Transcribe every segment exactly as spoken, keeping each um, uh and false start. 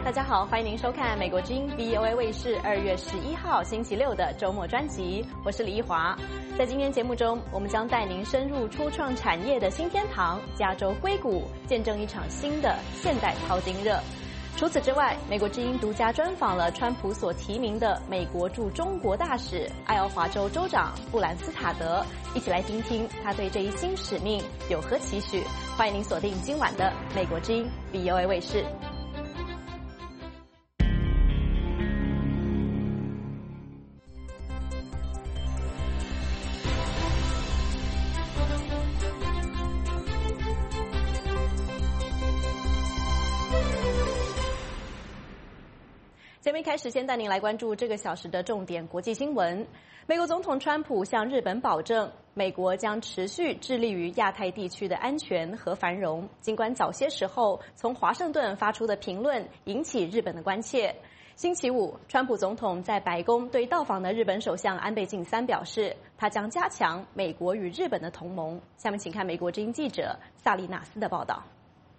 大家好，欢迎您收看美国之音 V O A 卫视二月十一号星期六的周末专辑，我是李一华。在今天节目中，我们将带您深入初创产业的新天堂——加州硅谷，见证一场新的现代淘金热。除此之外，美国之音独家专访了川普所提名的美国驻中国大使爱奥华州州长布兰斯塔德，一起来听听他对这一新使命有何期许。欢迎您锁定今晚的美国之音 V O A 卫视。节目一开始，先带您来关注这个小时的重点国际新闻。美国总统川普向日本保证，美国将持续致力于亚太地区的安全和繁荣。尽管早些时候从华盛顿发出的评论引起日本的关切。星期五，川普总统在白宫对到访的日本首相安倍晋三表示，他将加强美国与日本的同盟。下面请看美国之音记者萨利纳斯的报道。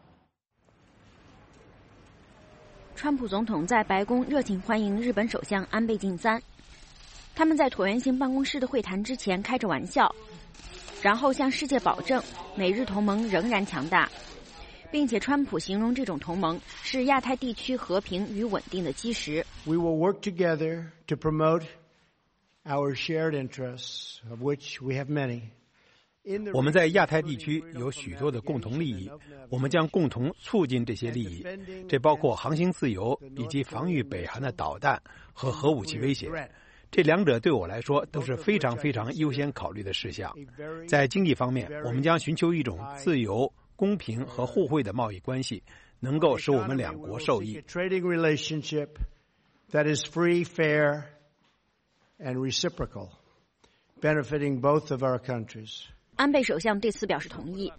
川普总统在白宫热情欢迎日本首相安倍晋三，他们在椭圆形办公室的会谈之前开着玩笑，然后向世界保证美日同盟仍然强大，并且川普形容这种同盟是亚太地区和平与稳定的基石。 We will work together to promote our shared interests, of which we have many. 我们在亚太地区有许多的共同利益，我们将共同促进这些利益，这包括航行自由以及防御北韩的导弹和核武器威胁。这两者对我来说都是非常非常优先考虑的事项。在经济方面，我们将寻求一种自由、公平和互惠的贸易关系，能够使我们两国受益。 Trading relationship that is free, fair, and reciprocal, benefiting both of our countries. 安倍首相对此表示同意。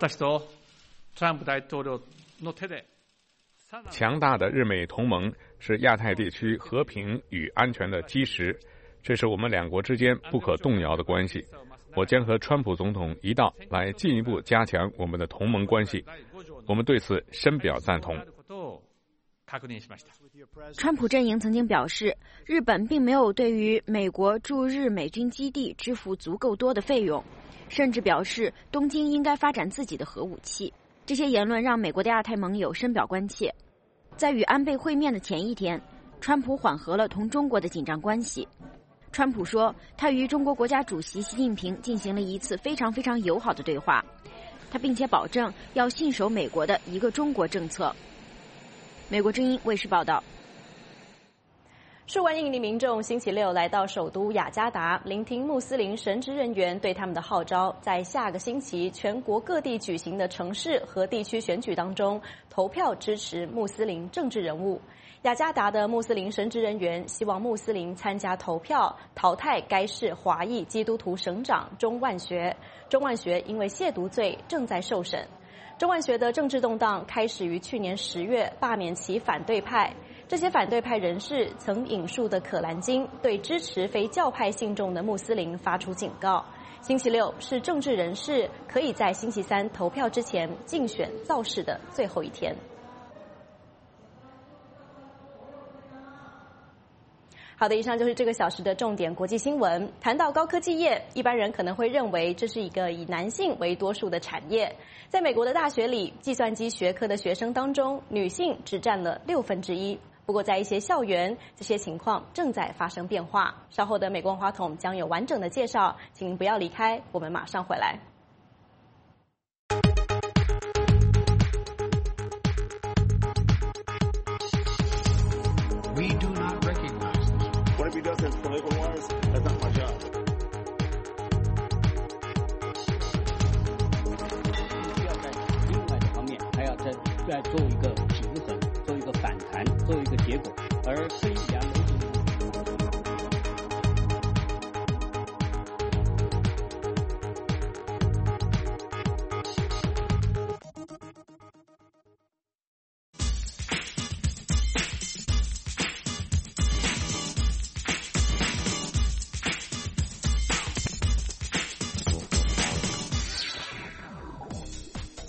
强大的日美同盟是亚太地区和平与安全的基石，这是我们两国之间不可动摇的关系。我将和川普总统一道来进一步加强我们的同盟关系，我们对此深表赞同。 川普阵营曾经表示，日本并没有对于美国驻日美军基地支付足够多的费用，甚至表示东京应该发展自己的核武器。这些言论让美国的亚太盟友深表关切。在与安倍会面的前一天，川普缓和了同中国的紧张关系。川普说，他与中国国家主席习近平进行了一次非常非常友好的对话，他并且保证要信守美国的一个中国政策。美国之音卫视报道。 数万印尼民众星期六来到首都雅加达，聆听穆斯林神职人员对他们的号召，在下个星期全国各地举行的城市和地区选举当中投票支持穆斯林政治人物。雅加达的穆斯林神职人员希望穆斯林参加投票，淘汰该市华裔基督徒省长钟万学。钟万学因为亵渎罪正在受审。钟万学的政治动荡开始于去年十月罢免其反对派。这些反对派人士曾引述的可兰经对支持非教派信众的穆斯林发出警告。星期六是政治人士可以在星期三投票之前竞选造势的最后一天。好的，以上就是这个小时的重点国际新闻。谈到高科技业，一般人可能会认为这是一个以男性为多数的产业。在美国的大学里，计算机学科的学生当中，女性只占了六分之一。不过在一些校园，这些情况正在发生变化。稍后的美国话筒将有完整的介绍，请您不要离开，我们马上回来。 We do not recognize this. What if he does his political wires? That's not my job. 要在另外的方面，还要在再做一个平衡，做一个反弹，做一个结果，而非两种。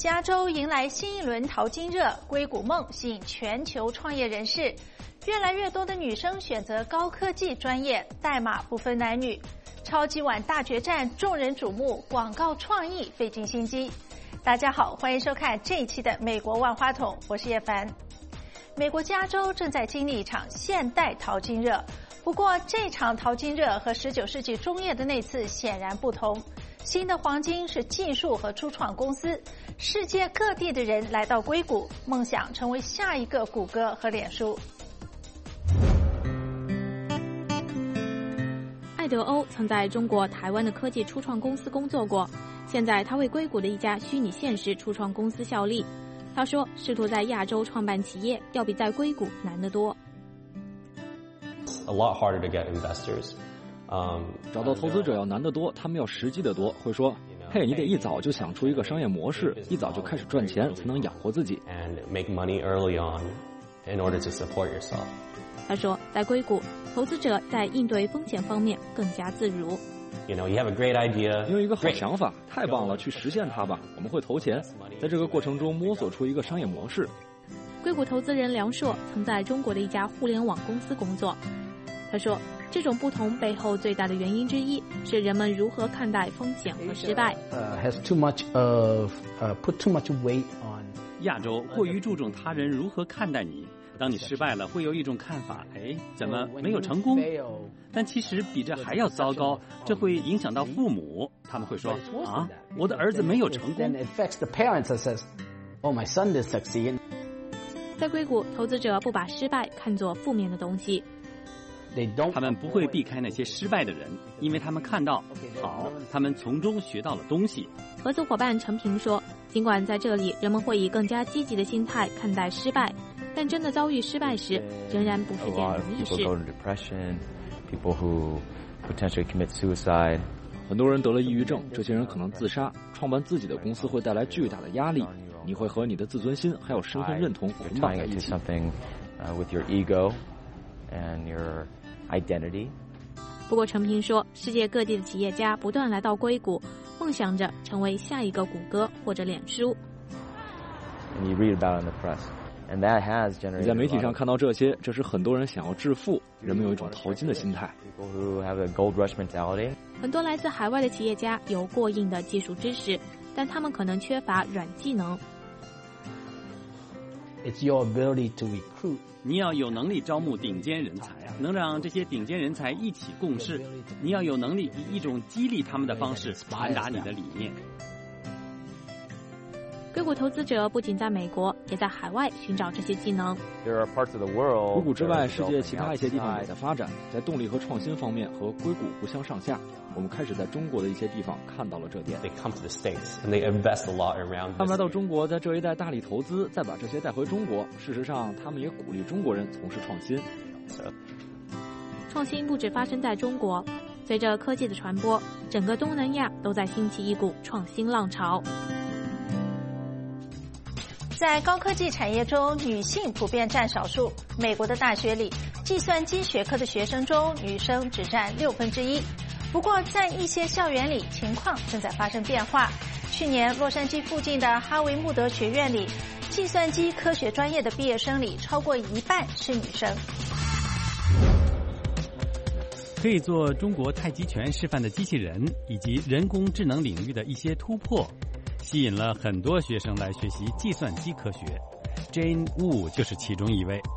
加州迎来新一轮淘金热，硅谷梦吸引全球创业人士。越来越多的女生选择高科技专业，代码不分男女。超级碗大决战众人瞩目，广告创意费尽心机。大家好，欢迎收看这一期的美国万花筒，我是叶凡。美国加州正在经历一场现代淘金热，不过这场淘金热和十九世纪中叶的那次显然不同。新的黄金是技术和初创公司，世界各地的人来到硅谷，梦想成为下一个谷歌和脸书。 艾德欧曾在中国台湾的科技初创公司工作过，现在他为硅谷的一家虚拟现实初创公司效力。他说，试图在亚洲创办企业要比在硅谷难得多。 A lot harder to get investors. Um, 找到投资者要难得多，他们要实际的多，会说，嘿，你得一早就想出一个商业模式，一早就开始赚钱，才能养活自己。 And make money early on in order to support yourself. 他说，在硅谷，投资者在应对风险方面更加自如。 You know, you have a great idea. 你有一个好想法，太棒了，去实现它吧。我们会投钱，在这个过程中摸索出一个商业模式。 硅谷投资人梁硕曾在中国的一家互联网公司工作。他说，这种不同背后最大的原因之一是人们如何看待风险和失败。 Uh, has too much of, uh, put too much weight on. 亚洲过于注重他人如何看待你，当你失败了，会有一种看法，哎，怎么没有成功？但其实比这还要糟糕，这会影响到父母，他们会说啊，我的儿子没有成功。 在硅谷，投资者不把失败看作负面的东西。 他们不会避开那些失败的人，因为他们看到，好，他们从中学到了东西。 合作伙伴陈平说，尽管在这里人们会以更加积极的心态看待失败，但真的遭遇失败时，仍然不是件容易事。 很多人得了抑郁症，这些人可能自杀。创办自己的公司会带来巨大的压力，你会和你的自尊心还有身份认同捆绑在一起。 不过陈平说，世界各地的企业家不断来到硅谷，梦想着成为下一个谷歌或者脸书。 你在媒体上看到这些，这是很多人想要致富，人们有一种淘金的心态。 很多来自海外的企业家有过硬的技术知识，但他们可能缺乏软技能。 It's your ability to recruit. 你要有能力招募顶尖人才，能让这些顶尖人才一起共事。你要有能力以一种激励他们的方式传达你的理念。 硅谷投资者不仅在美国，也在海外寻找这些技能。 硅谷之外，世界其他一些地方也在发展，在动力和创新方面和硅谷不相上下。我们开始在中国的一些地方看到了这点。他们来到中国，在这一带大力投资，再把这些带回中国。事实上，他们也鼓励中国人从事创新。 创新不只发生在中国，随着科技的传播，整个东南亚都在兴起一股创新浪潮。 在高科技产业中，女性普遍占少数。美国的大学里，计算机学科的学生中，女生只占六分之一。不过，在一些校园里，情况正在发生变化。去年，洛杉矶附近的哈维穆德学院里，计算机科学专业的毕业生里，超过一半是女生。 可以做中国太极拳示范的机器人，以及人工智能领域的一些突破，吸引了很多学生来学习计算机科学。Jane Wu 就是其中一位。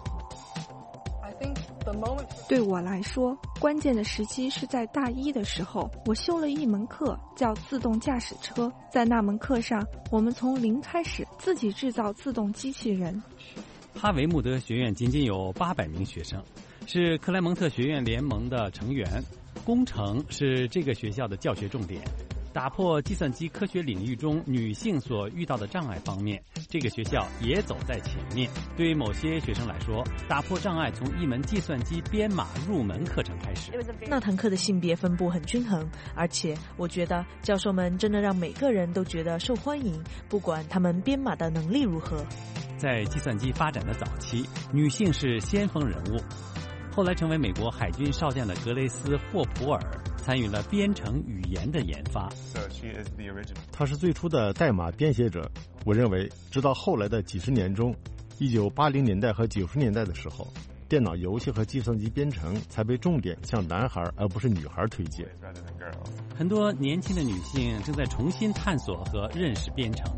对我来说，关键的时期是在大一的时候，我修了一门课叫自动驾驶车。在那门课上，我们从零开始自己制造自动机器人。 哈维穆德学院仅仅有八百名学生，是克莱蒙特学院联盟的成员。工程是这个学校的教学重点。打破计算机科学领域中女性所遇到的障碍方面，这个学校也走在前面。对于某些学生来说，打破障碍从一门计算机编码入门课程开始。 那堂课的性别分布很均衡，而且我觉得教授们真的让每个人都觉得受欢迎，不管他们编码的能力如何。 在计算机发展的早期，女性是先锋人物。后来成为美国海军少将的格雷斯·霍普尔参与了编程语言的研发。 他是最初的代码编写者。我认为，直到后来的几十年中，一九八零年代和九十年代的时候，电脑游戏和计算机编程才被重点向男孩而不是女孩推荐。 很多年轻的女性正在重新探索和认识编程。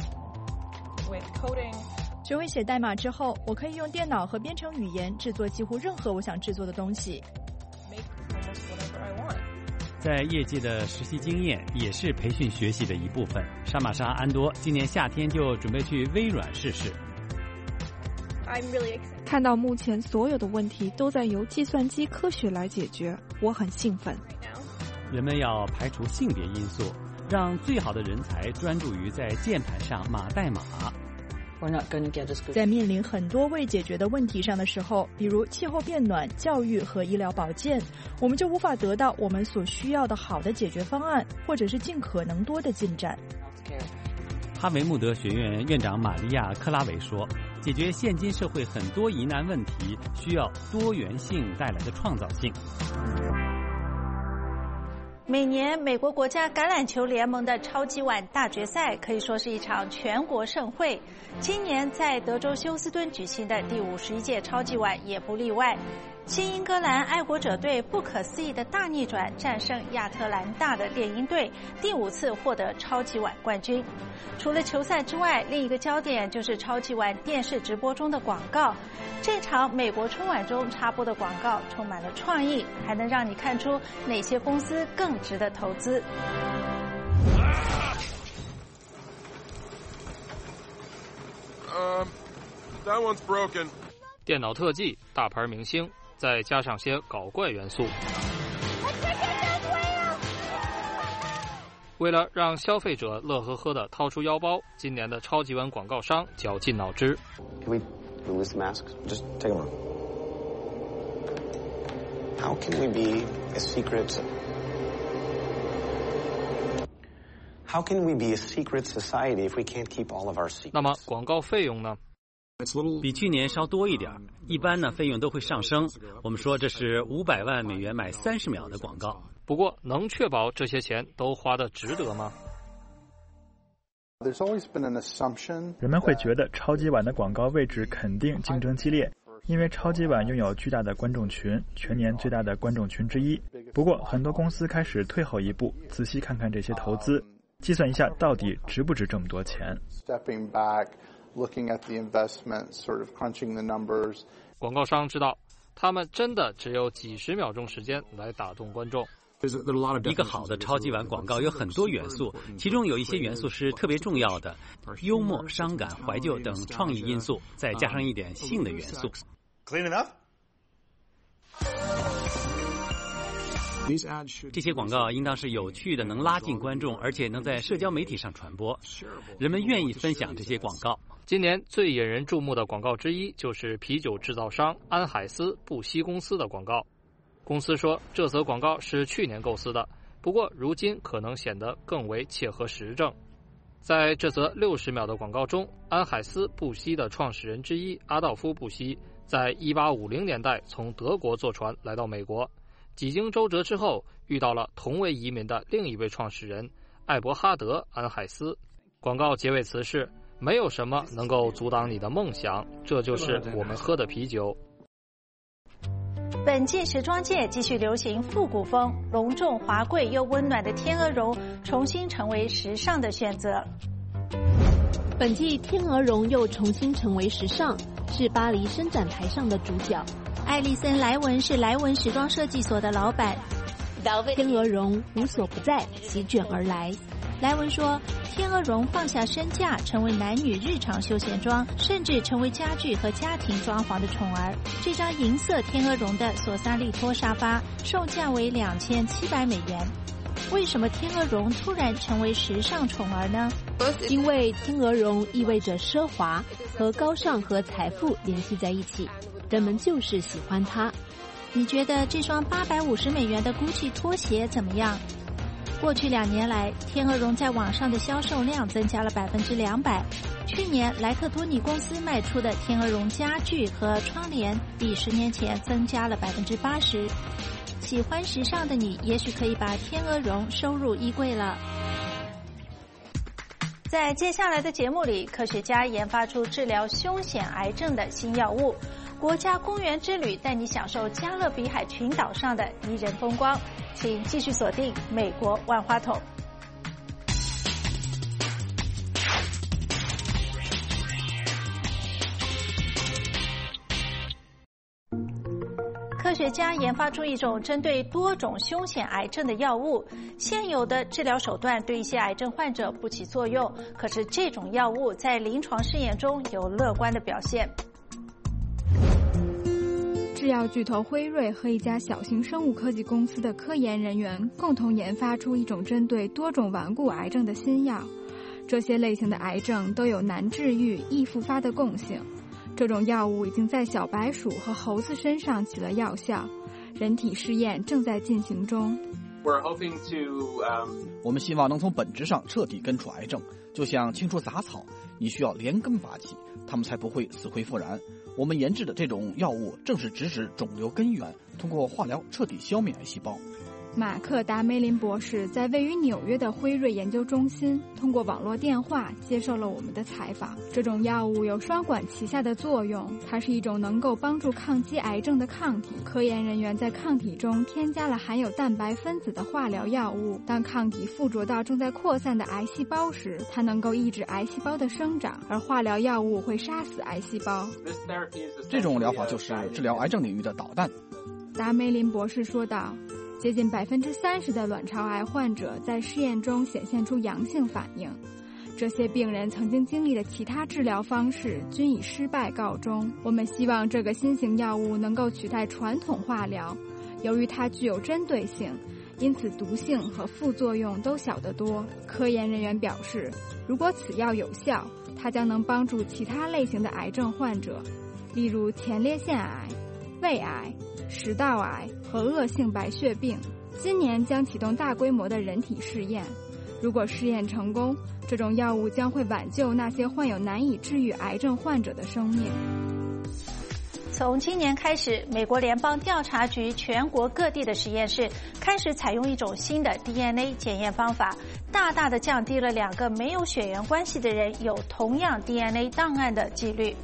学会写代码之后，我可以用电脑和编程语言制作几乎任何我想制作的东西。 在业界的实习经验也是培训学习的一部分。沙玛莎·安多今年夏天就准备去微软试试。 看到目前所有的问题都在由计算机科学来解决，我很兴奋。 人们要排除性别因素，让最好的人才专注于在键盘上码代码。 在面临很多未解决的问题上的时候，比如气候变暖、教育和医疗保健，我们就无法得到我们所需要的好的解决方案，或者是尽可能多的进展。 哈维穆德学院院长玛利亚·克拉维说，解决现今社会很多疑难问题，需要多元性带来的创造性。 每年美国国家橄榄球联盟的超级碗大决赛可以说是一场全国盛会。今年在德州休斯顿举行的第五十一届超级碗也不例外。新英格兰爱国者队不可思议的大逆转，战胜亚特兰大的猎鹰队，第五次获得超级碗冠军。除了球赛之外，另一个焦点就是超级碗电视直播中的广告。这场美国春晚中插播的广告充满了创意，还能让你看出哪些公司更值得投资。 Um, that one's broken. 电脑特技、大牌明星，再加上些搞怪元素。为了让消费者乐呵呵地掏出腰包，今年的超级碗广告商绞尽脑汁。 Can we remove the mask? Just take them off. How can we be a secret? How can we be a secret society if we can't keep all of our secrets? 那么广告费用呢？ 比去年稍多一点，一般呢费用都会上升。我们说这是五百万美元买三十秒的广告。 不过，能确保这些钱都花得值得吗？ 人们会觉得超级碗的广告位置肯定竞争激烈，因为超级碗拥有巨大的观众群，全年最大的观众群之一。不过，很多公司开始退后一步，仔细看看这些投资，计算一下到底值不值这么多钱。 Looking at the investment, sort of crunching the numbers. 广告商知道，他们真的只有几十秒钟时间来打动观众。 一个好的超级碗广告有很多元素，其中有一些元素是特别重要的，幽默、伤感、怀旧等创意因素，再加上一点性的元素。 Clean enough? 这些广告应当是有趣的，能拉近观众，而且能在社交媒体上传播。人们愿意分享这些广告。 今年最引人注目的广告之一就是啤酒制造商安海斯布希公司的广告。公司说，这则广告是去年构思的，不过如今可能显得更为切合时政。在这则六十秒的广告中，安海斯布希的创始人之一阿道夫·布希在一八五零年代从德国坐船来到美国。几经周折之后，遇到了同为移民的另一位创始人艾伯哈德·安海斯。广告结尾词是：没有什么能够阻挡你的梦想，这就是我们喝的啤酒。 本季时装界继续流行复古风，隆重华贵又温暖的天鹅绒重新成为时尚的选择。 本季天鹅绒又重新成为时尚，是巴黎伸展台上的主角。 艾丽森·莱文是莱文时装设计所的老板。 天鹅绒无所不在，席卷而来。 莱文说，天鹅绒放下身价，成为男女日常休闲装，甚至成为家具和家庭装潢的宠儿。这张银色天鹅绒的索萨利托沙发售价为两千七百美元。为什么天鹅绒突然成为时尚宠儿呢？ 因为天鹅绒意味着奢华，和高尚和财富联系在一起，人们就是喜欢它。 你觉得这双八百五十美元的 Gucci 拖鞋怎么样？过去两年来，天鹅绒在网上的销售量增加了百分之两百。去年，莱克多尼公司卖出的天鹅绒家具和窗帘比十年前增加了百分之八十。 喜欢时尚的你，也许可以把天鹅绒收入衣柜了。在接下来的节目里，科学家研发出治疗凶险癌症的新药物。国家公园之旅带你享受加勒比海群岛上的宜人风光，请继续锁定美国万花筒。科学家研发出一种针对多种凶险癌症的药物，现有的治疗手段对一些癌症患者不起作用，可是这种药物在临床试验中有乐观的表现。 制药巨头辉瑞和一家小型生物科技公司的科研人员共同研发出一种针对多种顽固癌症的新药。这些类型的癌症都有难治愈、易复发的共性。这种药物已经在小白鼠和猴子身上起了药效，人体试验正在进行中。 We're hoping to, um... 我们希望能从本质上彻底根除癌症，就像清除杂草，你需要连根拔起，它们才不会死灰复燃。我们研制的这种药物正是直指肿瘤根源，通过化疗彻底消灭癌细胞。 马克·达梅林博士在位于纽约的辉瑞研究中心通过网络电话接受了我们的采访。这种药物有双管齐下的作用，它是一种能够帮助抗击癌症的抗体。科研人员在抗体中添加了含有蛋白分子的化疗药物，当抗体附着到正在扩散的癌细胞时，它能够抑制癌细胞的生长，而化疗药物会杀死癌细胞。 这种疗法就是治疗癌症领域的导弹。 达梅林博士说道。接近百分之三十的卵巢癌患者在试验中显现出阳性反应，这些病人曾经经历的其他治疗方式均以失败告终。我们希望这个新型药物能够取代传统化疗，由于它具有针对性，因此毒性和副作用都小得多。科研人员表示，如果此药有效，它将能帮助其他类型的癌症患者，例如前列腺癌、胃癌、食道癌和恶性白血病。今年将启动大规模的人体试验，如果试验成功，这种药物将会挽救那些患有难以治愈癌症患者的生命。 从今年开始，美国联邦调查局全国各地的实验室开始采用一种新的 D N A 检验方法，大大的降低了两个没有血缘关系的人有同样 D N A 档案的几率。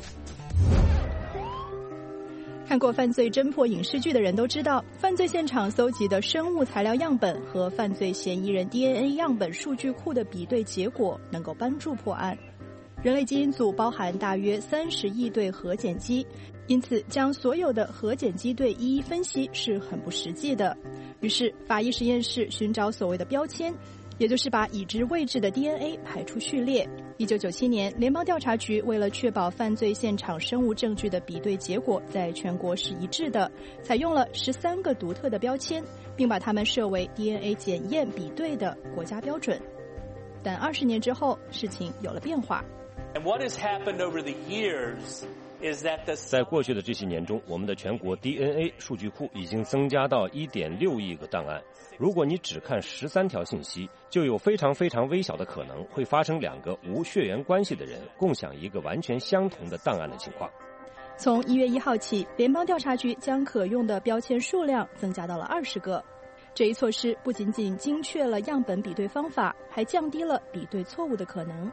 看过犯罪侦破影视剧的人都知道，犯罪现场搜集的生物材料样本和犯罪嫌疑人 D N A 样本数据库的比对结果能够帮助破案。人类基因组包含大约三十亿对核碱基，因此将所有的核碱基对一一分析是很不实际的。于是法医实验室寻找所谓的标签，也就是把已知位置的 D N A 排出序列。一九九七年，联邦调查局为了确保犯罪现场生物证据的比对结果在全国是一致的，采用了十三个独特的标签，并把它们设为 D N A 检验比对的国家标准。但二十年之后，事情有了变化。 And what has happened over the years is that the... 在过去的这些年中，我们的全国 D N A 数据库已经增加到 一点六亿个档案。如果你只看十三条信息，就有非常非常微小的可能会发生两个无血缘关系的人共享一个完全相同的档案的情况。 从一月一号起，联邦调查局将可用的标签数量增加到了二十个。这一措施不仅仅精确了样本比对方法，还降低了比对错误的可能。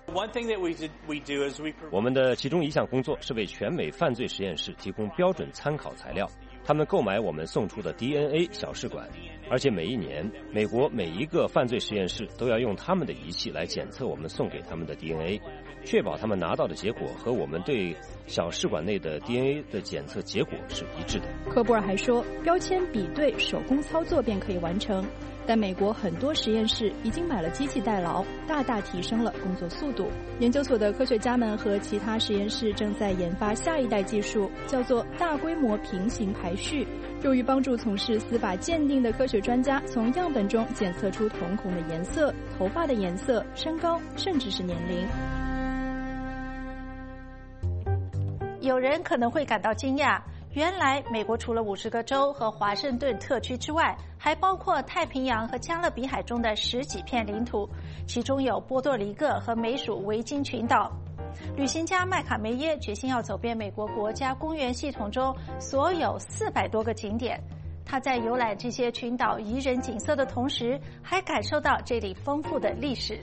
我们的其中一项工作是为全美犯罪实验室提供标准参考材料，他们购买我们送出的 D N A 小试管，而且每一年美国每一个犯罪实验室都要用他们的仪器来检测我们送给他们的 D N A， 确保他们拿到的结果和我们对小试管内的 D N A 的检测结果是一致的。 科布尔还说，标签比对手工操作便可以完成，但美国很多实验室已经买了机器代劳，大大提升了工作速度。研究所的科学家们和其他实验室正在研发下一代技术，叫做大规模平行排序，用于帮助从事司法鉴定的科学专家从样本中检测出瞳孔的颜色、头发的颜色、身高，甚至是年龄。 有人可能会感到惊讶，原来美国除了五十个州和华盛顿特区之外，还包括太平洋和加勒比海中的十几片领土，其中有波多黎各和美属维京群岛。旅行家麦卡梅耶决心要走遍美国国家公园系统中所有四百多个景点。 他在游览这些群岛宜人景色的同时，还感受到这里丰富的历史。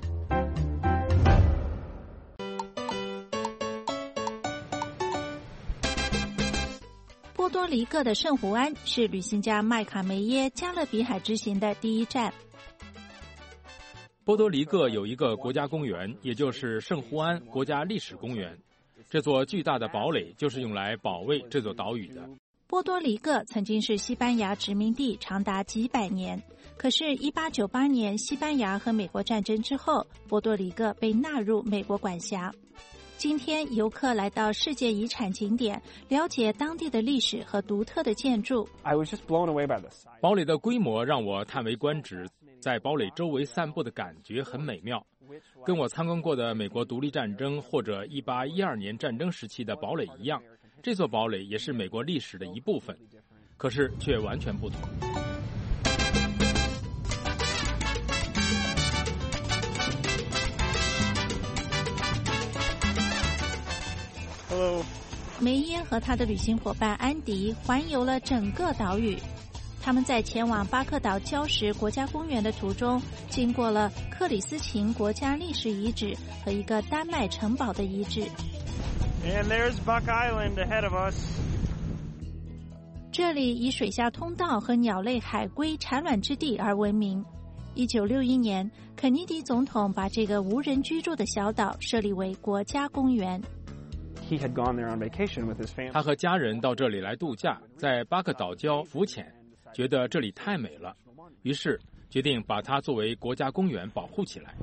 波多黎各的圣胡安是旅行家麦卡梅耶加勒比海之行的第一站。 波多黎各有一个国家公园，也就是圣胡安国家历史公园。这座巨大的堡垒就是用来保卫这座岛屿的。 波多黎各曾经是西班牙殖民地长达几百年，可是一八九八年西班牙和美国战争之后，波多黎各被纳入美国管辖。今天游客来到世界遗产景点，了解当地的历史和独特的建筑。 I was just blown away by this. 堡垒的规模让我叹为观止，在堡垒周围散步的感觉很美妙，跟我参观过的美国独立战争或者一八一二年战争时期的堡垒一样。这座堡垒也是美国历史的一部分，可是却完全不同。 Hello. 梅耶和他的旅行伙伴安迪环游了整个岛屿。他们在前往巴克岛礁石国家公园的途中，经过了克里斯琴国家历史遗址和一个丹麦城堡的遗址。 And there's Buck Island ahead of us. 这里以水下通道和鸟类海龟产卵之地而闻名。一九六一年，肯尼迪总统把这个无人居住的小岛设立为国家公园。 He had gone there on vacation with his family. 他和家人到这里来度假，在巴克岛礁浮潜，觉得这里太美了，于是决定把它作为国家公园保护起来。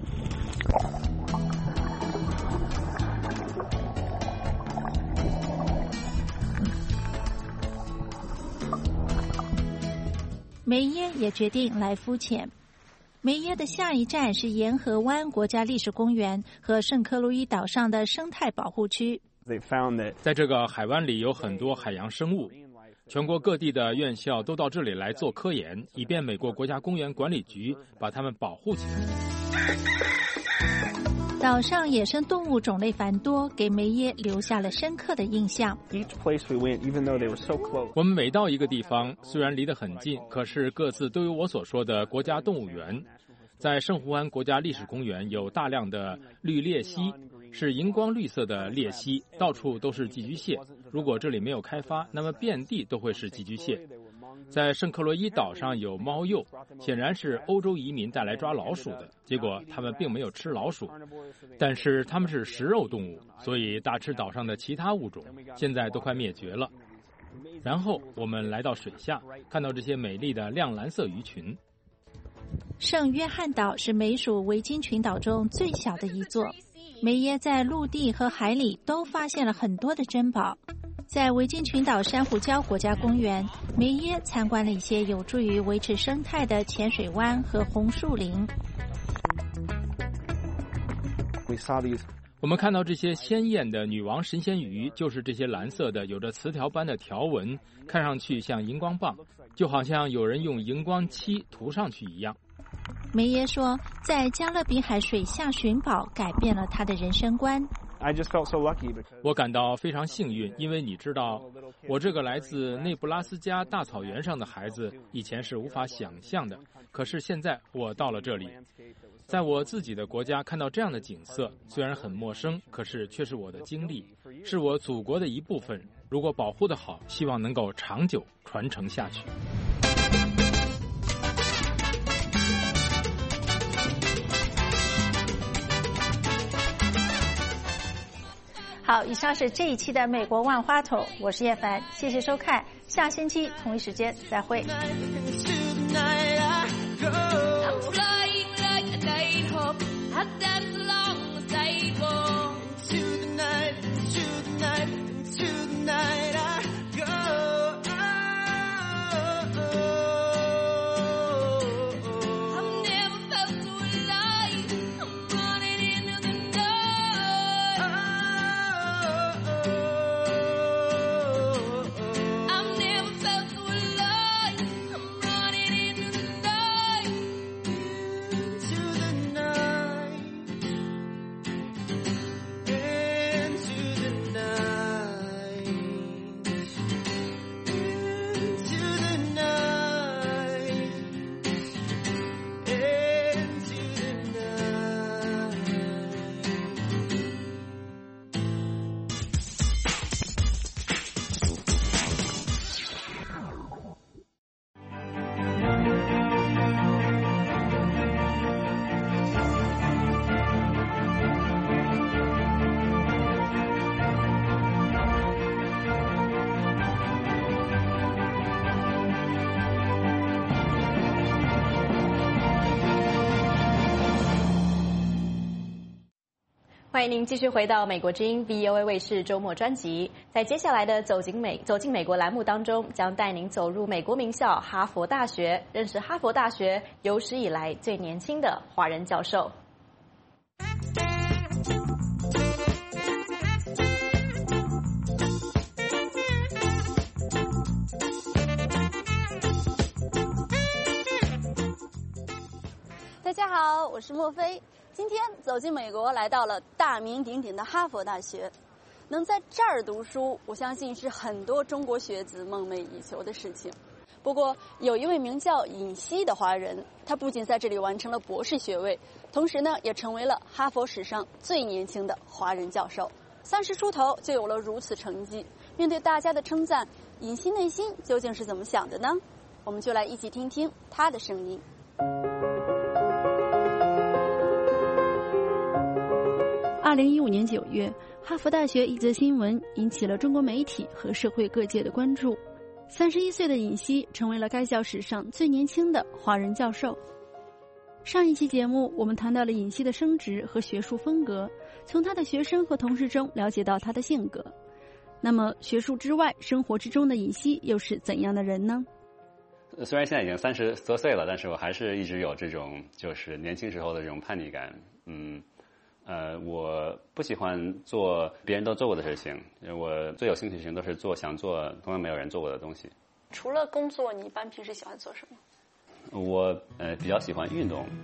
梅耶也决定来浮潜。梅耶的下一站是沿河湾国家历史公园和圣克洛伊岛上的生态保护区。 在这个海湾里有很多海洋生物，全国各地的院校都到这里来做科研，以便美国国家公园管理局把它们保护起来。 岛上野生动物种类繁多，给梅耶留下了深刻的印象。 我们每到一个地方，虽然离得很近，可是各自都有我所说的国家动物园。在圣胡安国家历史公园有大量的绿鬣蜥，是荧光绿色的鬣蜥，到处都是寄居蟹。如果这里没有开发，那么遍地都会是寄居蟹。在圣克洛伊岛上有猫鼬，显然是欧洲移民带来抓老鼠的，结果他们并没有吃老鼠，但是他们是食肉动物，所以大吃岛上的其他物种现在都快灭绝了。然后我们来到水下，看到这些美丽的亮蓝色鱼群。 圣约翰岛是美属维京群岛中最小的一座，梅耶在陆地和海里都发现了很多的珍宝。在维京群岛珊瑚礁国家公园，梅耶参观了一些有助于维持生态的浅水湾和红树林。 我们看到这些鲜艳的女王神仙鱼，就是这些蓝色的有着磁条般的条纹，看上去像荧光棒，就好像有人用荧光漆涂上去一样。 梅耶说，在加勒比海水下寻宝改变了他的人生观。 我感到非常幸运，因为你知道，我这个来自内布拉斯加大草原上的孩子以前是无法想象的，可是现在我到了这里，在我自己的国家看到这样的景色，虽然很陌生，可是却是我的经历，是我祖国的一部分。如果保护得好，希望能够长久传承下去。 好，以上是这一期的美国万花筒，我是叶凡，谢谢收看，下星期同一时间再会。 欢迎您继续回到美国之音 V O A 卫视周末专辑。在接下来的走进美走进美国栏目当中，将带您走入美国名校哈佛大学，认识哈佛大学有史以来最年轻的华人教授。 大家好，我是莫菲。今天走进美国，来到了大名鼎鼎的哈佛大学。能在这儿读书，我相信是很多中国学子梦寐以求的事情。不过，有一位名叫尹锡的华人，他不仅在这里完成了博士学位，同时呢，也成为了哈佛史上最年轻的华人教授。三十出头就有了如此成绩，面对大家的称赞，尹锡内心究竟是怎么想的呢？我们就来一起听听他的声音。 二零一五年九月，哈佛大学一则新闻引起了中国媒体和社会各界的关注。三十一岁的尹锡成为了该校史上最年轻的华人教授。上一期节目，我们谈到了尹锡的升职和学术风格，从他的学生和同事中了解到他的性格。那么，学术之外，生活之中的尹锡又是怎样的人呢？ 虽然现在已经三十多岁了，但是我还是一直有这种就是年轻时候的这种叛逆感。嗯。呃，我不喜欢做别人都做过的事情，我最有兴趣的事情都是做想做从来没有人做过的东西。 除了工作，你一般平时喜欢做什么？ 我呃比较喜欢运动，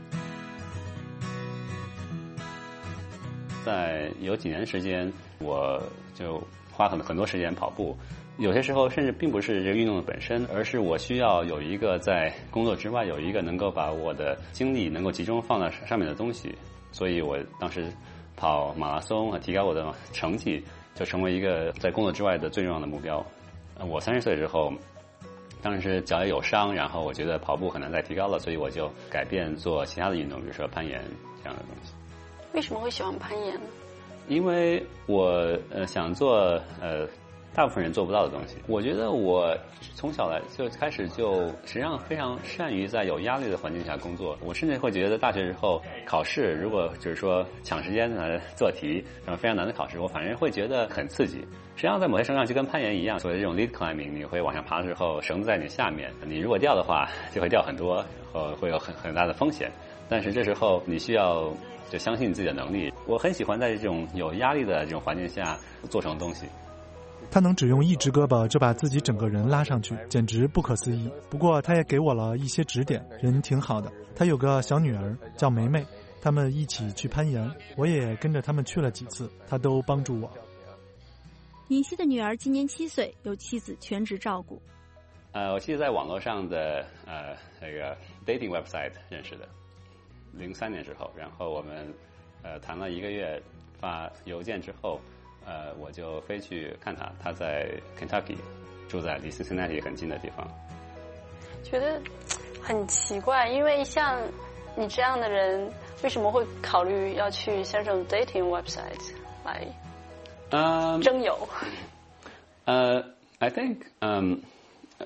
在有几年时间，我就花很很多时间跑步。有些时候甚至并不是这个运动的本身，而是我需要有一个在工作之外有一个能够把我的精力能够集中放在上面的东西。所以我当时跑马拉松，提高我的成绩，就成为一个在工作之外的最重要的目标。我三十岁之后，当时脚也有伤，然后我觉得跑步很难再提高了，所以我就改变做其他的运动，比如说攀岩这样的东西。 为什么会喜欢攀岩呢？ 因为我呃想做呃大部分人做不到的东西。我觉得我从小来就开始就实际上非常善于在有压力的环境下工作。我甚至会觉得大学之后考试，如果就是说抢时间来做题，然后非常难的考试，我反而会觉得很刺激。实际上在某些程度上就跟攀岩一样，所谓这种 lead climbing， 你会往上爬的时候绳子在你下面，你如果掉的话就会掉很多，然后会有很很大的风险。但是这时候你需要就相信你自己的能力。我很喜欢在这种有压力的这种环境下做成东西。 他能只用一只胳膊就把自己整个人拉上去，简直不可思议。不过他也给我了一些指点，人挺好的。他有个小女儿叫梅梅，他们一起去攀岩，我也跟着他们去了几次，他都帮助我。 尹锡的女儿今年七岁，由妻子全职照顾。 呃，我其实在网络上的呃那个 dating website 认识的，零三年之后，然后我们呃谈了一个月，发邮件之后。呃，我就飞去看他，他在 Kentucky， 住在离 Cincinnati 很近的地方。 觉得很奇怪，因为像你这样的人，为什么会考虑要去像这种 dating website 来征友？ 呃、um, uh, ，I think， 嗯、um,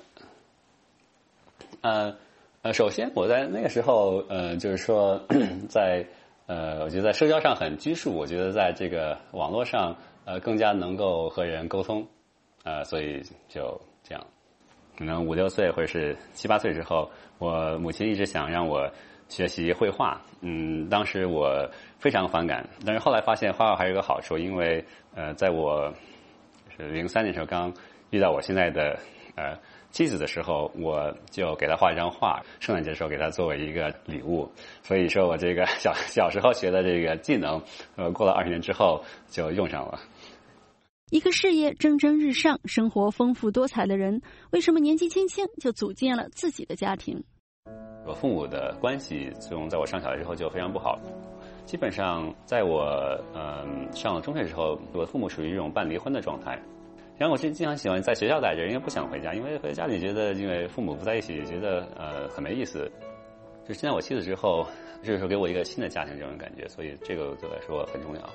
呃呃，首先我在那个时候，呃，就是说在呃，我觉得在社交上很拘束，我觉得在这个网络上。呃，更加能够和人沟通，呃，所以就这样。可能五六岁或者是七八岁之后，我母亲一直想让我学习绘画，嗯，当时我非常反感，但是后来发现画画还有个好处，因为呃，在我是零三年时候刚遇到我现在的呃妻子的时候，我就给她画一张画，圣诞节的时候给她作为一个礼物。所以说我这个小小时候学的这个技能，呃，过了二十年之后就用上了。 一个事业蒸蒸日上、生活丰富多彩的人，为什么年纪轻轻就组建了自己的家庭？ 我父母的关系从在我上小学之后就非常不好，基本上在我嗯上了中学之后，我的父母属于一种半离婚的状态。然后我是经常喜欢在学校待着，因为不想回家，因为回家里觉得因为父母不在一起，觉得呃很没意思。就现在我妻子之后，这个时候给我一个新的家庭这种感觉，所以这个对我来说很重要。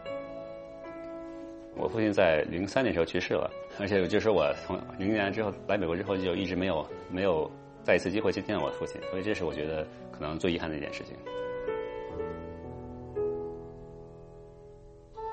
我父亲在零三年时候去世了，而且就是我从零年之后来美国之后，就一直没有没有再一次机会去见我父亲，所以这是我觉得可能最遗憾的一件事情。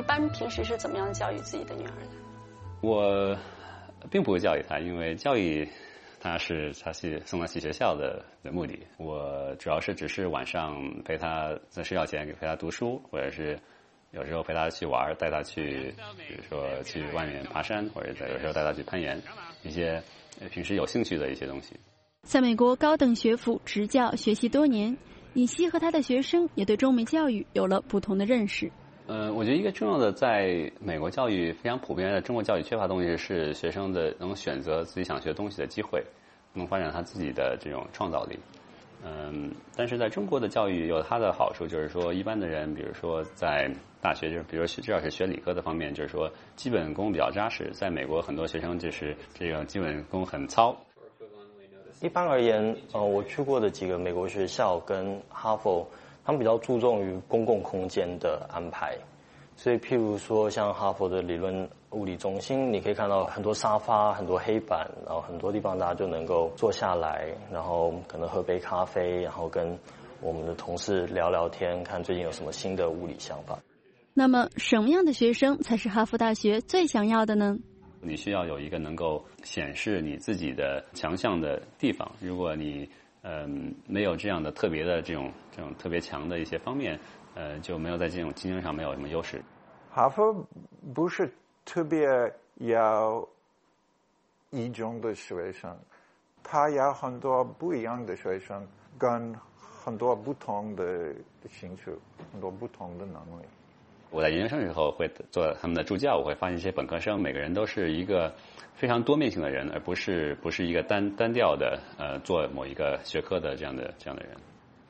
般平时是怎么样教育自己的女儿的？ 我并不会教育她，因为教育她是她去送她去学校的的目的。我主要是只是晚上陪她在睡觉前陪她读书，或者是有时候陪她去玩，带她去，比如说去外面爬山，或者有时候带她去攀岩，一些平时有兴趣的一些东西。 在美国高等学府执教学习多年，尹锡和他的学生也对中美教育有了不同的认识。 呃，我觉得一个重要的在美国教育非常普遍的中国教育缺乏的东西是学生的能选择自己想学东西的机会，能发展他自己的这种创造力。嗯，但是在中国的教育有它的好处，就是说一般的人，比如说在大学，就是比如至少是学理科的方面，就是说基本功比较扎实。在美国，很多学生就是这个基本功很糙。 一般而言，呃，我去过的几个美国学校跟哈佛，他们比较注重于公共空间的安排。所以，譬如说像哈佛的理论物理中心，你可以看到很多沙发、很多黑板，然后很多地方大家就能够坐下来，然后可能喝杯咖啡，然后跟我们的同事聊聊天，看最近有什么新的物理想法。 那么，什么样的学生才是哈佛大学最想要的呢？ 你需要有一个能够显示你自己的强项的地方。如果你嗯没有这样的特别的这种这种特别强的一些方面，呃就没有在这种竞争上没有什么优势。 哈佛不是特别要一种的学生，他要很多不一样的学生，跟很多不同的兴趣，很多不同的能力。 我在研究生时候会做他们的助教，我会发现一些本科生每个人都是一个非常多面性的人，而不是不是一个单单调的呃做某一个学科的这样的这样的人。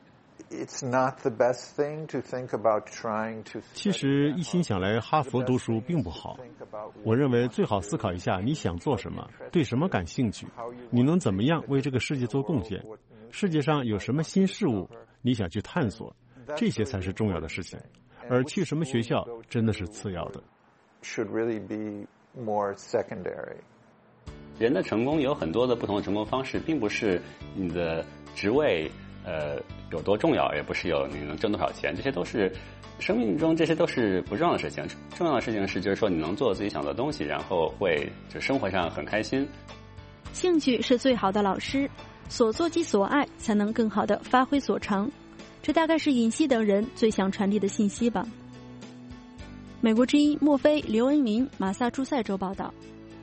It's not the best thing to think about trying to. 其实一心想来哈佛读书并不好。我认为最好思考一下你想做什么，对什么感兴趣，你能怎么样为这个世界做贡献，世界上有什么新事物你想去探索，这些才是重要的事情。而去什么学校真的是次要的。 Should really be more secondary. 人的成功有很多的不同的成功方式，并不是你的职位呃有多重要，也不是有你能挣多少钱，这些都是生命中这些都是不重要的事情。重要的事情是就是说你能做自己想做的东西，然后会就生活上很开心。 兴趣是最好的老师，所做即所爱，才能更好地发挥所长。这大概是尹锡等人最想传递的信息吧。美国之音墨菲、刘恩林，马萨诸塞州报道。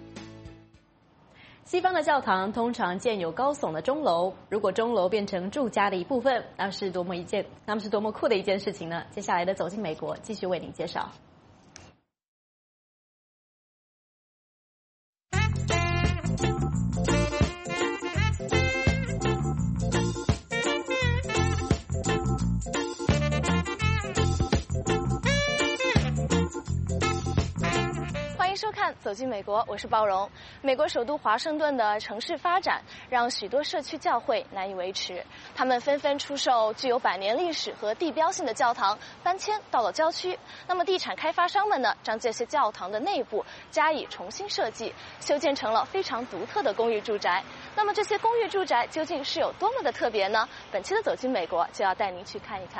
西方的教堂通常建有高耸的钟楼，如果钟楼变成住家的一部分，那是多么一件，那么是多么酷的一件事情呢？接下来的走进美国，继续为您介绍。 收看走进美国，我是包容。美国首都华盛顿的城市发展让许多社区教会难以维持，他们纷纷出售具有百年历史和地标性的教堂，搬迁到了郊区。那么地产开发商们呢，将这些教堂的内部加以重新设计，修建成了非常独特的公寓住宅。那么这些公寓住宅究竟是有多么的特别呢？本期的走进美国就要带您去看一看。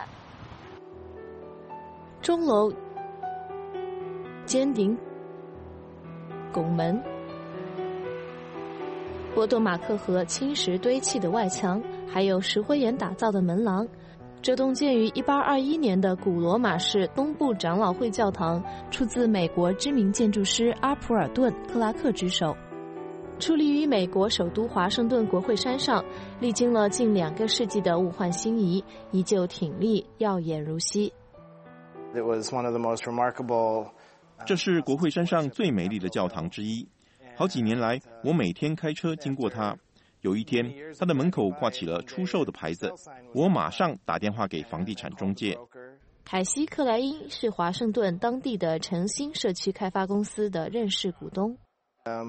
钟楼、尖顶、拱门、波多马克河青石堆砌的外墙，还有石灰岩打造的门廊。这栋建于一八二一年的古罗马式东部长老会教堂，出自美国知名建筑师阿普尔顿·克拉克之手，矗立于美国首都华盛顿国会山上，历经了近两个世纪的物换星移，依旧挺立，耀眼如昔。 It was one of the most remarkable. 这是国会山上最美丽的教堂之一。好几年来，我每天开车经过它。有一天，它的门口挂起了出售的牌子，我马上打电话给房地产中介。 凯西·克莱因是华盛顿当地的诚兴社区开发公司的任事股东。 我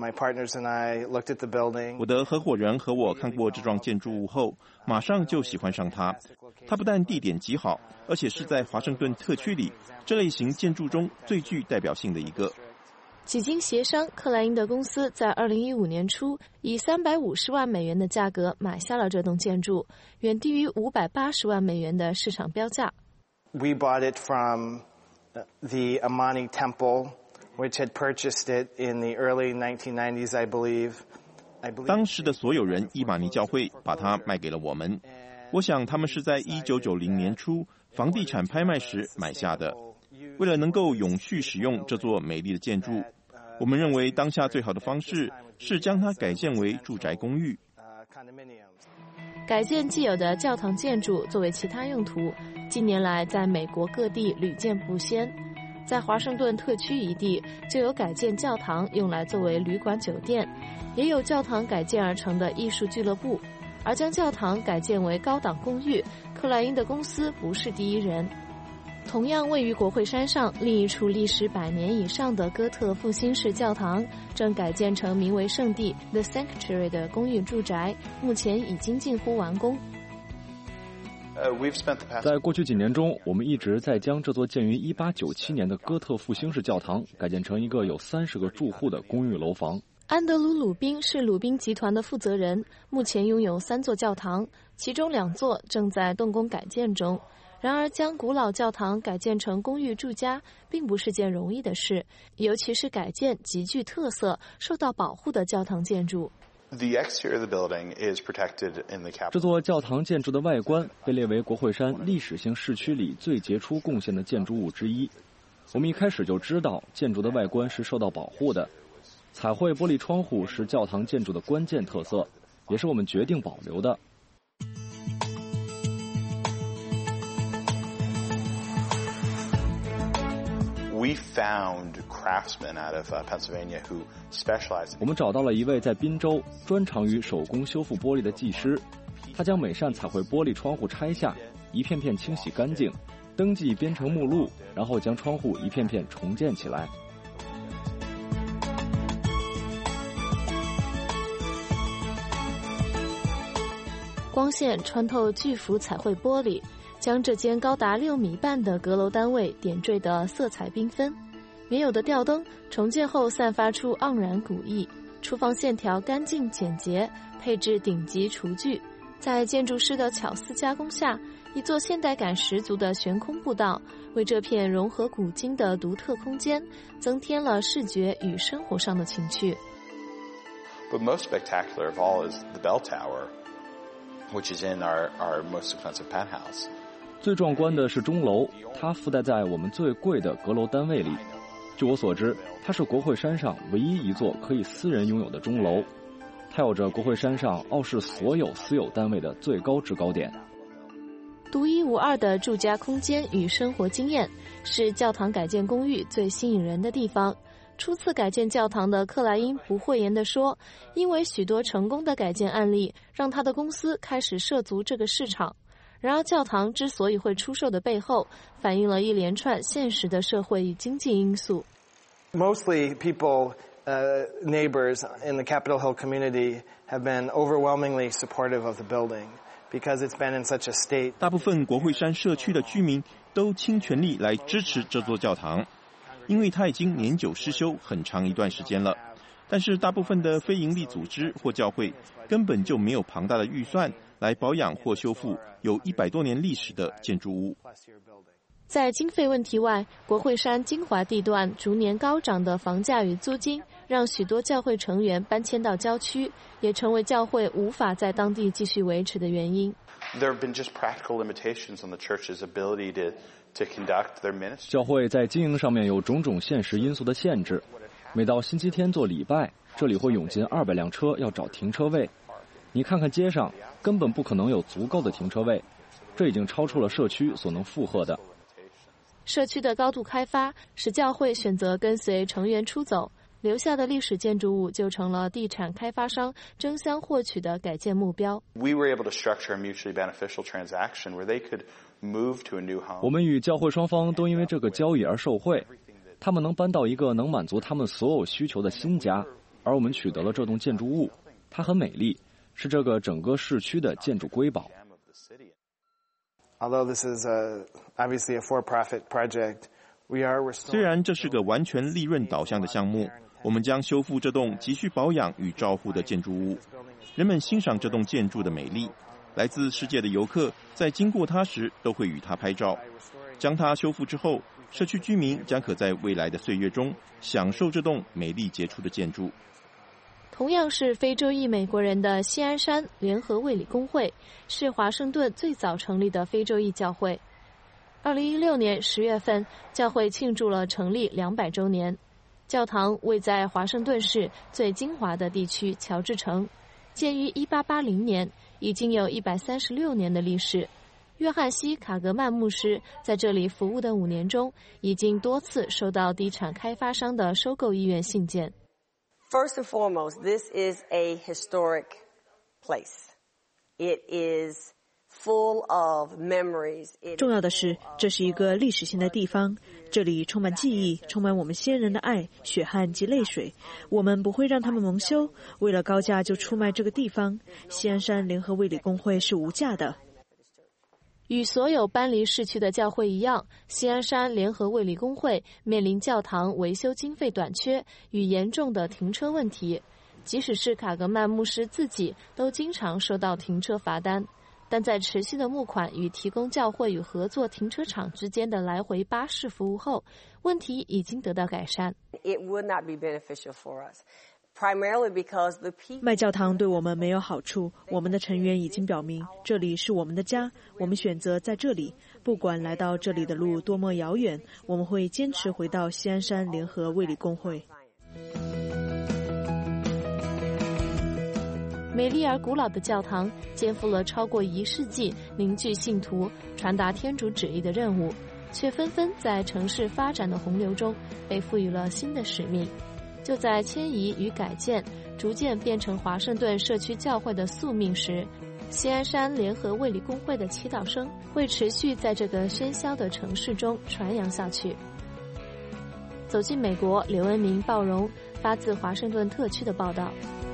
的合伙人和我看过这幢建筑物后，马上就喜欢上它。它不但地点极好，而且是在华盛顿特区里这类型建筑中最具代表性的一个。 几经协商，克莱因的公司在二零一五年初以三百五十万美元的价格买下了这栋建筑，远低于五百八十万美元的市场标价。 We bought it from the Amani Temple, which had purchased it in the early nineteen nineties, I believe. 当时的所有人伊玛尼教会把它卖给了我们，我想他们是在一九九零年初房地产拍卖时买下的。为了能够永续使用这座美丽的建筑，我们认为当下最好的方式是将它改建为住宅公寓。 改建既有的教堂建筑作为其他用途，近年来在美国各地屡见不鲜。在华盛顿特区一地，就有改建教堂用来作为旅馆酒店，也有教堂改建而成的艺术俱乐部。而将教堂改建为高档公寓，克莱因的公司不是第一人。同样位于国会山上另一处历时百年以上的哥特复兴式教堂，正改建成名为圣地 The Sanctuary 的公寓住宅，目前已经近乎完工。 在过去几年中，我们一直在将这座建于一八九七年的哥特复兴式教堂改建成一个有三十个住户的公寓楼房。 安德鲁·鲁宾是鲁宾集团的负责人，目前拥有三座教堂，其中两座正在动工改建中。然而，将古老教堂改建成公寓住家并不是件容易的事，尤其是改建极具特色、受到保护的教堂建筑。 这座教堂建筑的外观被列为国会山历史性市区里最杰出贡献的建筑物之一。我们一开始就知道建筑的外观是受到保护的。彩绘玻璃窗户是教堂建筑的关键特色，也是我们决定保留的。 We found craftsmen out of Pennsylvania who specialized. 我们找到了一位在宾州专长于手工修复玻璃的技师，他将每扇彩绘玻璃窗户拆下，一片片清洗干净，登记编成目录，然后将窗户一片片重建起来。 光线穿透巨幅彩绘玻璃，将这间高达六米半的阁楼单位点缀得色彩缤纷。原有的吊灯重建后散发出盎然古意，厨房线条干净简洁，配置顶级厨具。在建筑师的巧思加工下，一座现代感十足的悬空步道为这片融合古今的独特空间增添了视觉与生活上的情趣。 But most spectacular of all is the bell tower, which is in our, our most expensive penthouse. 最壮观的是钟楼，它附带在我们最贵的阁楼单位里。据我所知，它是国会山上唯一一座可以私人拥有的钟楼。它有着国会山上傲视所有私有单位的最高制高点。 独一无二的住家空间与生活经验，是教堂改建公寓最吸引人的地方。初次改建教堂的克莱因不讳言地说，因为许多成功的改建案例，让他的公司开始涉足这个市场。然而，教堂之所以会出售的背后，反映了一连串现实的社会与经济因素。 Mostly people, uh, neighbors in the Capitol Hill community have been overwhelmingly supportive of the building because it's been in such a state. 大部分国会山社区的居民都倾全力来支持这座教堂，因为它已经年久失修很长一段时间了。但是大部分的非营利组织或教会根本就没有庞大的预算来保养或修复有一百多年历史的建筑物。 在经费问题外，国会山精华地段逐年高涨的房价与租金，让许多教会成员搬迁到郊区，也成为教会无法在当地继续维持的原因。 There have been just practical limitations on the church's ability to to conduct their ministry. 教会在经营上面有种种现实因素的限制。每到星期天做礼拜，这里会涌进二百辆车要找停车位。你看看街上，根本不可能有足够的停车位，这已经超出了社区所能负荷的。 社区的高度开发使教会选择跟随成员出走，留下的历史建筑物就成了地产开发商争相获取的改建目标。 We were able to structure a mutually beneficial transaction where they could move to a new home. 我们与教会双方都因为这个交易而受惠，他们能搬到一个能满足他们所有需求的新家，而我们取得了这栋建筑物，它很美丽，是这个整个市区的建筑瑰宝。 Although this is a, obviously a for-profit project, we are restoring. 虽然这是个完全利润导向的项目，我们将修复这栋急需保养与照护的建筑物。人们欣赏这栋建筑的美丽，来自世界的游客在经过它时都会与它拍照。将它修复之后， 社区居民将可在未来的岁月中享受这栋美丽杰出的建筑。 同样是非洲裔美国人的锡安山联合卫理公会，是华盛顿最早成立的非洲裔教会。二零一六年十月份，教会庆祝了成立两百周年。教堂位在华盛顿市最精华的地区乔治城，建于一八八零年，已经有一百三十六年的历史。约翰西·卡格曼牧师在这里服务的五年中，已经多次收到地产开发商的收购意愿信件。 First and foremost, this is a historic place. It is full of memories. 重要的是，这是一个历史性的地方，这里充满记忆，充满我们先人的爱、血汗及泪水。我们不会让他们蒙羞，为了高价就出卖这个地方。锡安山联合卫理公会是无价的。 与所有搬离市区的教会一样，锡安山联合卫理公会面临教堂维修经费短缺与严重的停车问题。即使是卡格曼牧师自己都经常收到停车罚单，但在持续的募款与提供教会与合作停车场之间的来回巴士服务后，问题已经得到改善。 It would not be beneficial for us. 卖教堂对我们没有好处，我们的成员已经表明，这里是我们的家，我们选择在这里，不管来到这里的路多么遥远，我们会坚持回到锡安山联合卫理公会。 美丽而古老的教堂肩负了超过一世纪凝聚信徒、传达天主旨意的任务，却纷纷在城市发展的洪流中被赋予了新的使命。就在迁移与改建逐渐变成华盛顿社区教会的宿命时，锡安山联合卫理公会的祈祷声会持续在这个喧嚣的城市中传扬下去。走进美国，刘恩明、鲍荣发自华盛顿特区的报道。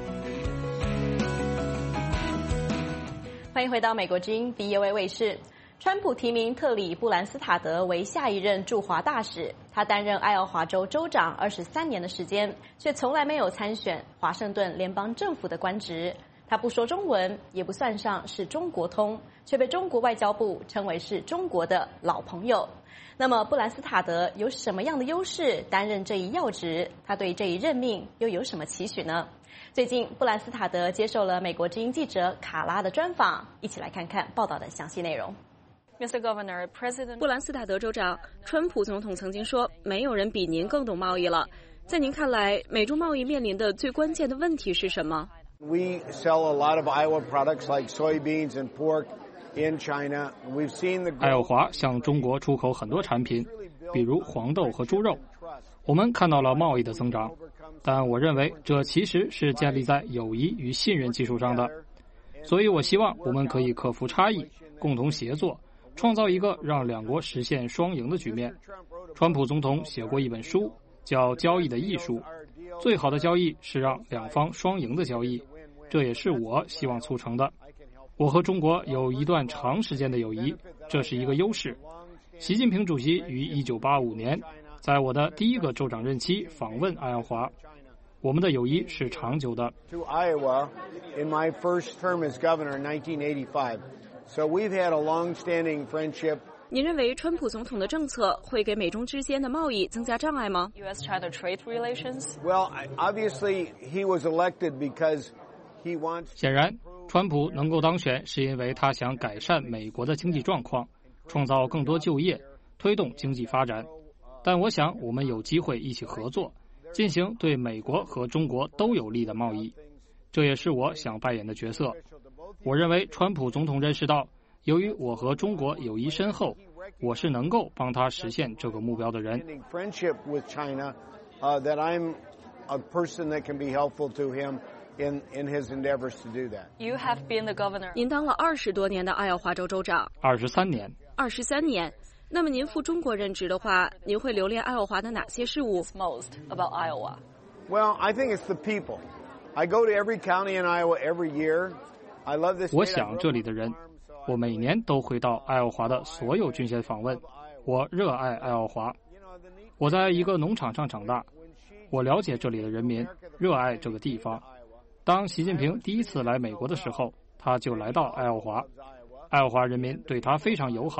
欢迎回到美国之音 B O A 卫视。川普提名特里·布兰斯塔德为下一任驻华大使，他担任爱奥华州州长二十三年的时间，却从来没有参选华盛顿联邦政府的官职。他不说中文，也不算上是中国通，却被中国外交部称为是中国的老朋友。那么布兰斯塔德有什么样的优势担任这一要职？他对这一任命又有什么期许呢？最近布兰斯塔德接受了美国之音记者卡拉的专访，一起来看看报道的详细内容。 Mister Governor, President 布兰斯塔德州长，川普总统曾经说，没有人比您更懂贸易了。在您看来，美中贸易面临的最关键的问题是什么？ We sell a lot of Iowa products like soybeans and pork in China. We've seen the 爱奥华向中国出口很多产品，比如黄豆和猪肉。我们看到了贸易的增长，但我认为这其实是建立在友谊与信任基础上的。所以我希望我们可以克服差异，共同协作，创造一个让两国实现双赢的局面。川普总统写过一本书，叫《交易的艺术》，最好的交易是让两方双赢的交易，这也是我希望促成的。我和中国有一段长时间的友谊，这是一个优势。习近平主席于一九八五年在我的第一个州长任期访问爱奥华，我们的友谊是长久的。 To Iowa in my first term as governor in nineteen eighty-five. So we've had a long-standing friendship. 您认为川普总统的政策会给美中之间的贸易增加障碍吗 ？U S-China trade relations. Well, obviously he was elected because he wants. 显然，川普能够当选是因为他想改善美国的经济状况，创造更多就业，推动经济发展。但我想我们有机会一起合作，进行对美国和中国都有利的贸易。这也是我想扮演的角色。我认为川普总统认识到，由于我和中国友谊深厚，我是能够帮他实现这个目标的人。 Friendship with China, uh, that I'm a person that can be helpful to him in in his endeavors to do that. You have been the governor. 您当了二十多年的爱奥华州州长。 二十三年。 二十三年。那么您赴中国任职的话，您会留恋爱奥华的哪些事物 ？Most about Iowa. Well, I think it's the people. I go to every county in Iowa every year. I love this. 我想这里的人，我每年都会到爱奥华的所有郡县访问。我热爱爱奥华。我在一个农场上长大，我了解这里的人民，热爱这个地方。当习近平第一次来美国的时候，他就来到爱奥华。爱奥华人民对他非常友好，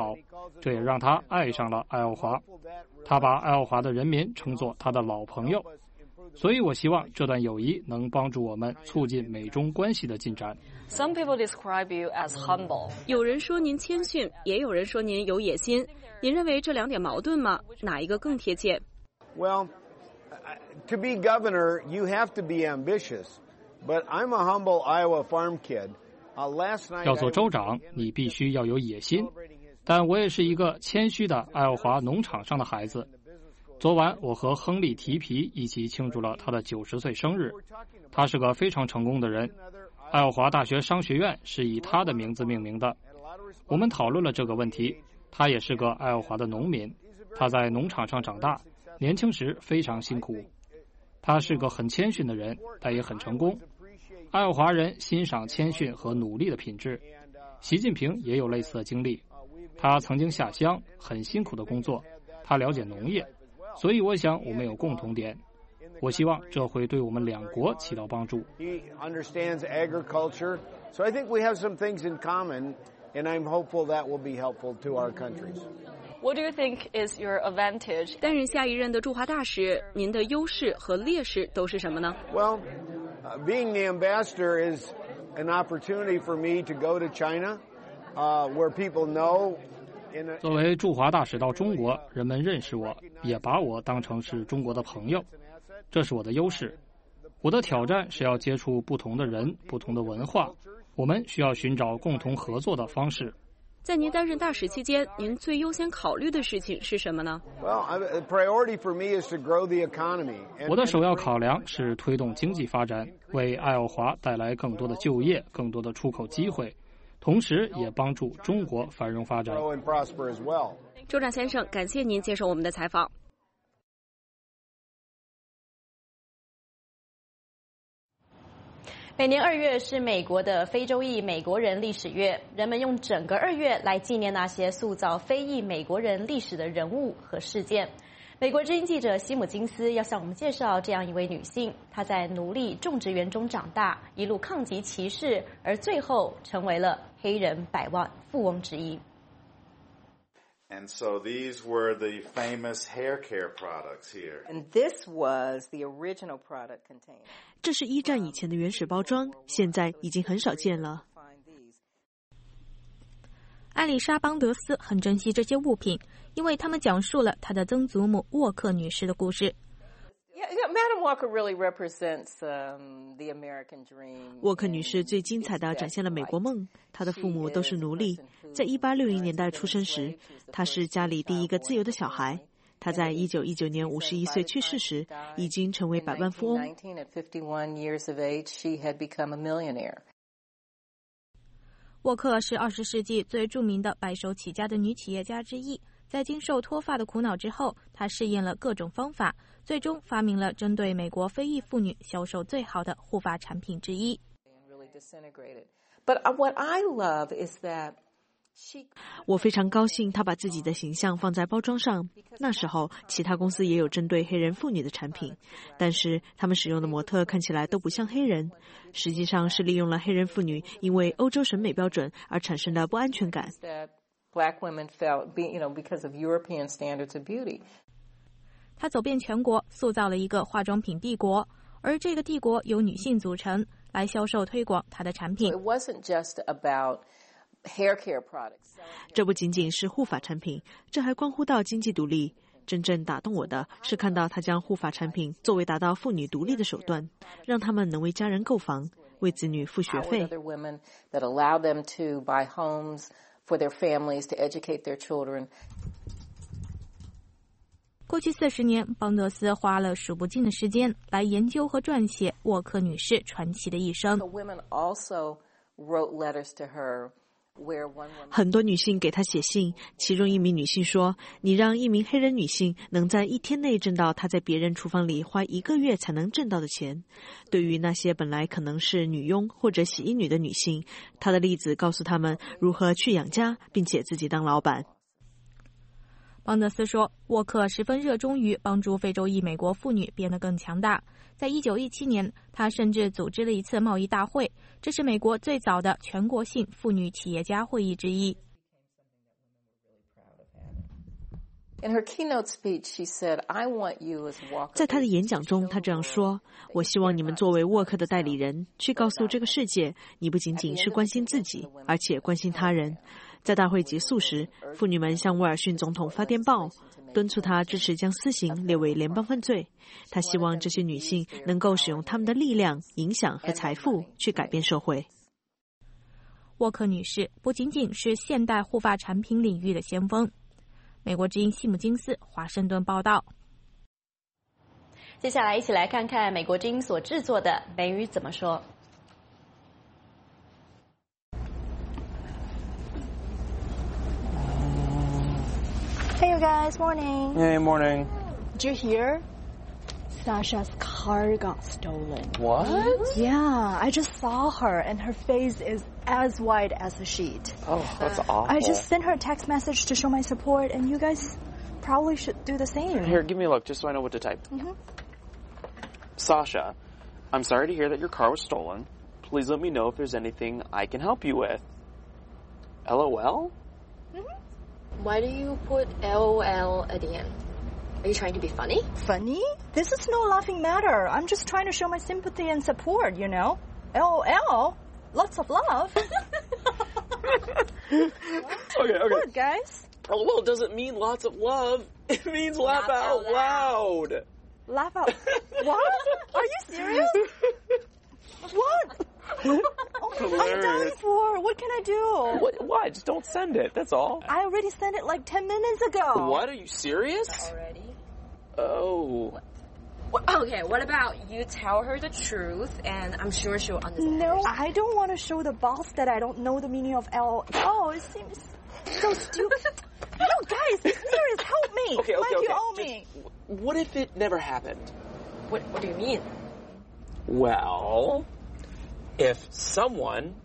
这也让他爱上了爱奥华。他把爱奥华的人民称作他的老朋友，所以我希望这段友谊能帮助我们促进美中关系的进展。 Some people describe you as humble. 有人说您谦逊，也有人说您有野心。您认为这两点矛盾吗？哪一个更贴切？ Well, to be governor, you have to be ambitious. But I'm a humble Iowa farm kid. Uh, last night 要做州长，你必须要有野心。但我也是一个谦虚的爱奥华农场上的孩子。昨晚我和亨利·提皮一起庆祝了他的九十岁生日。他是个非常成功的人。爱奥华大学商学院是以他的名字命名的。我们讨论了这个问题。他也是个爱奥华的农民，他在农场上长大，年轻时非常辛苦。他是个很谦逊的人，但也很成功。爱奥华人欣赏谦逊和努力的品质。习近平也有类似的经历。他曾经下乡，很辛苦的工作。他了解农业，所以我想我们有共同点。我希望这会对我们两国起到帮助。 He understands agriculture, so I think we have some things in common, and I'm hopeful that will be helpful to our countries. What do you think is your advantage? 担任下一任的驻华大使，您的优势和劣势都是什么呢？ Well, uh, being the ambassador is an opportunity for me to go to China, uh, where people know. 作为驻华大使到中国，人们认识我，也把我当成是中国的朋友，这是我的优势。我的挑战是要接触不同的人、不同的文化，我们需要寻找共同合作的方式。 在您担任大使期间，您最优先考虑的事情是什么呢？ Well, a priority for me is to grow the economy. 我的首要考量是推动经济发展，为爱奥华带来更多的就业、更多的出口机会。同时也帮助中国繁荣发展。 州长先生，感谢您接受我们的采访。 每年二月是美国的非洲裔美国人历史月，人们用整个二月来纪念那些塑造非裔美国人历史的人物和事件。美国之音记者西姆金斯要向我们介绍这样一位女性，她在奴隶种植园中长大，一路抗击歧视，而最后成为了黑人百万富翁之一。 And so these were the famous hair care products here. And this was the original product contained. 这是一战以前的原始包装，现在已经很少见了。 艾丽莎·邦德斯很珍惜这些物品，因为他们讲述了她的曾祖母沃克女士的故事。 Madam Walker really represents um, the American dream. 沃克女士最精彩地展现了美国梦。她的父母都是奴隶，在一八六零年代出生时，她是家里第一个自由的小孩。她在一九一九年五十一岁去世时，已经成为百万富翁。 沃克是二十世纪最著名的白手起家的女企业家之一。在经受脱发的苦恼之后，她试验了各种方法，最终发明了针对美国非裔妇女销售最好的护发产品之一。 But what I love is that she... 我非常高兴她把自己的形象放在包装上。那时候，其他公司也有针对黑人妇女的产品，但是他们使用的模特看起来都不像黑人，实际上是利用了黑人妇女因为欧洲审美标准而产生的不安全感。 Black women felt, you know, because of European standards of beauty. 她走遍全国，塑造了一个化妆品帝国，而这个帝国由女性组成，来销售推广她的产品。 It wasn't just about hair care products. 这不仅仅是护发产品，这还关乎到经济独立。真正打动我的是看到她将护发产品作为达到妇女独立的手段，让她们能为家人购房，为子女付学费。 Other women that allow them to buy homes for their families, to educate their children. 过去四十年，邦德斯花了数不尽的时间来研究和撰写沃克女士传奇的一生。 So women also wrote letters to her, where one woman... 很多女性给她写信，其中一名女性说：“你让一名黑人女性能在一天内挣到她在别人厨房里花一个月才能挣到的钱。”对于那些本来可能是女佣或者洗衣女的女性，她的例子告诉她们如何去养家，并且自己当老板。 邦德斯说，沃克十分热衷于帮助非洲裔美国妇女变得更强大。在一九一七年，他甚至组织了一次贸易大会，这是美国最早的全国性妇女企业家会议之一。 In her keynote speech, she said, "I want you as Walker." 在她的演讲中，她这样说：“我希望你们作为沃克的代理人，去告诉这个世界，你不仅仅是关心自己，而且关心他人。”在大会结束时，妇女们向威尔逊总统发电报，敦促他支持将私刑列为联邦犯罪。他希望这些女性能够使用她们的力量、影响和财富去改变社会。 沃克女士不仅仅是现代护发产品领域的先锋。美国之音西姆金斯华盛顿报道。 接下来一起来看看美国之音所制作的美语怎么说。 Hey you guys, morning. Hey, morning. Did you hear? Sasha's car got stolen. What? Yeah, I just saw her and her face is as white as a sheet. Oh, that's awful. I just sent her a text message to show my support and you guys probably should do the same. Here, give me a look just so I know what to type. Mm-hmm. Sasha, I'm sorry to hear that your car was stolen. Please let me know if there's anything I can help you with. LOL? Mm-hmm. Why do you put L O L at the end? Are you trying to be funny? Funny? This is no laughing matter. I'm just trying to show my sympathy and support, you know? L O L? Lots of love. Okay, okay. What, guys? LOL doesn't mean lots of love. It means laugh, laugh out loud. loud. Laugh out. What? Are you serious? What? Oh, I'm done for. What can I do? What? Why? Just don't send it. That's all. I already sent it like ten minutes ago. What? Are you serious? Already? Oh. What? Okay, what about you tell her the truth and I'm sure she'll understand. No, I don't want to show the boss that I don't know the meaning of L O L. Oh, it seems so stupid. No, guys, be serious. Help me. Okay, okay, like okay. you owe Just, me. What if it never happened? What, what do you mean? Well, if someone